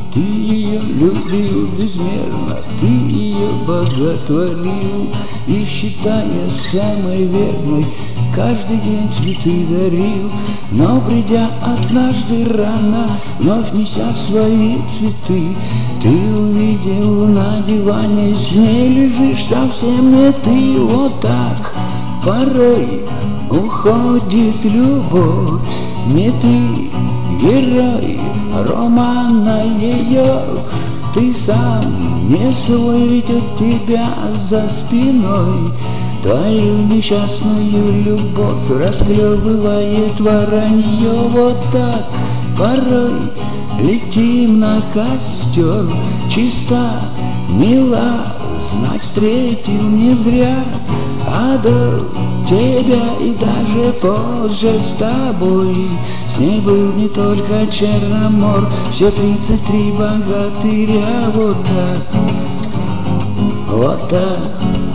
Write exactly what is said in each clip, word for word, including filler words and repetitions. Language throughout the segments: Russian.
Ты ее любил безмерно, ты ее боготворил, и, считая самой верной, каждый день цветы дарил. Но придя однажды рано, вновь неся свои цветы, ты увидел на диване, с ней лежишь совсем не ты. Вот так порой уходит любовь, не ты герой романа ее. Ты сам не свой, ведь от тебя за спиной твою несчастную любовь расклевывает воронье. Вот так порой летим на костер, чисто, мила, знать встретил не зря. А до тебя и даже позже с тобой с ней был не только Черномор, все тридцать три богатыря. Вот так, вот так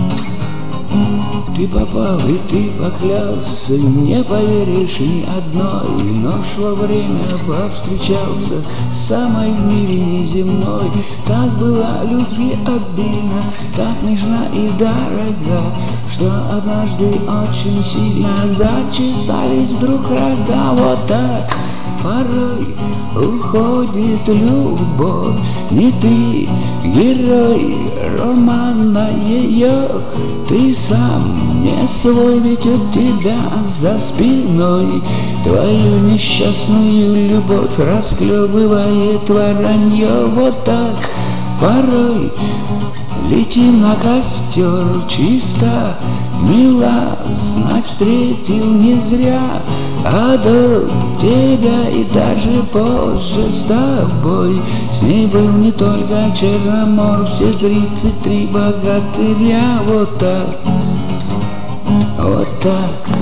ты попал и ты поклялся, не поверишь ни одной, но шло время, повстречался с самой в мире неземной. Так была любви обильна, так нежна и дорога, что однажды очень сильно зачесались вдруг рога. Вот так порой уходит любовь, не ты герой романа ее. Ты сам не свой, ведь от тебя за спиной твою несчастную любовь расклевывает воронье. Вот так порой летим на костер, чисто, мила, знать встретил не зря. А до тебя и даже позже с тобой с ней был не только Черномор, все тридцать три богатыря. Вот так, вот так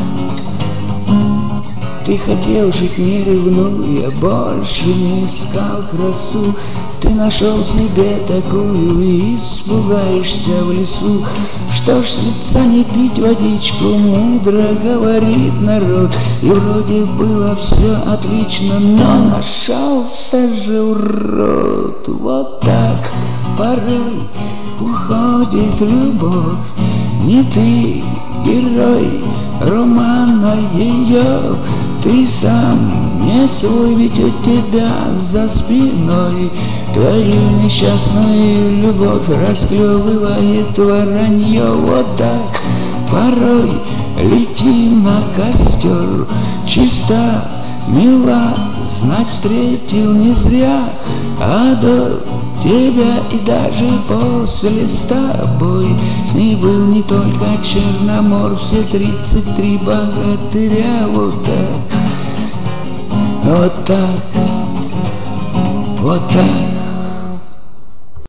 ты хотел жить, не ревнуя, больше не искал красу. Ты нашел себе такую и испугаешься в лесу. Что ж, с лица не пить водичку, мудро говорит народ. И вроде было все отлично, но нашелся же урод. Вот так порой уходит любовь, не ты герой романа ее. Ты сам не свой, ведь от тебя за спиной твою несчастную любовь расклевывает воронье. Вот так порой летим на костер, чисто, мила, знать встретил не зря. А до тебя и даже после с тобой с ней был не только Черномор, все тридцать три богатыря. Вот так, вот так, вот так.